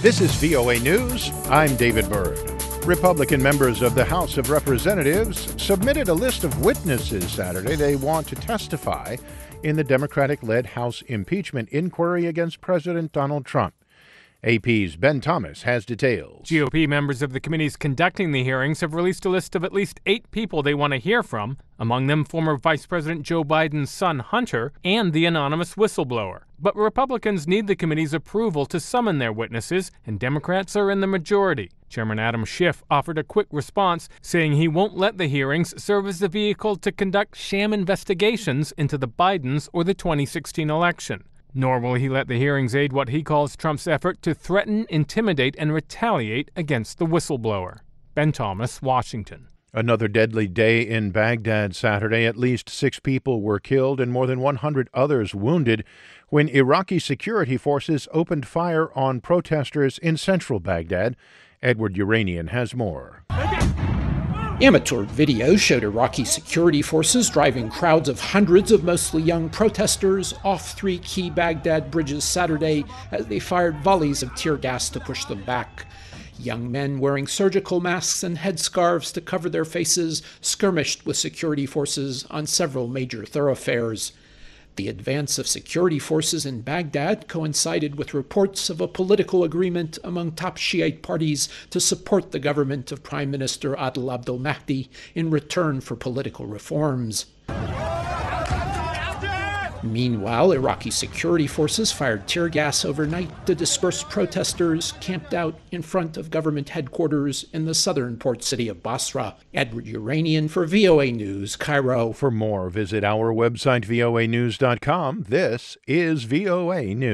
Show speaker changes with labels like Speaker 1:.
Speaker 1: This is VOA News. I'm David Byrd. Republican members of the House of Representatives submitted a list of witnesses Saturday they want to testify in the Democratic-led House impeachment inquiry against President Donald Trump. AP's Ben Thomas has details.
Speaker 2: GOP members of the committees conducting the hearings have released a list of at least 8 people they want to hear from, among them former Vice President Joe Biden's son Hunter and the anonymous whistleblower. But Republicans need the committee's approval to summon their witnesses, and Democrats are in the majority. Chairman Adam Schiff offered a quick response, saying he won't let the hearings serve as the vehicle to conduct sham investigations into the Bidens or the 2016 election. Nor will he let the hearings aid what he calls Trump's effort to threaten, intimidate, and retaliate against the whistleblower. Ben Thomas, Washington.
Speaker 1: Another deadly day in Baghdad Saturday. At least 6 people were killed and more than 100 others wounded when Iraqi security forces opened fire on protesters in central Baghdad. Edward Uranian has more.
Speaker 3: Amateur video showed Iraqi security forces driving crowds of hundreds of mostly young protesters off 3 key Baghdad bridges Saturday as they fired volleys of tear gas to push them back. Young men wearing surgical masks and headscarves to cover their faces skirmished with security forces on several major thoroughfares. The advance of security forces in Baghdad coincided with reports of a political agreement among top Shiite parties to support the government of Prime Minister Adel Abdel Mahdi in return for political reforms. Meanwhile, Iraqi security forces fired tear gas overnight to disperse protesters camped out in front of government headquarters in the southern port city of Basra. Edward Uranian for VOA News, Cairo.
Speaker 1: For more, visit our website, voanews.com. This is VOA News.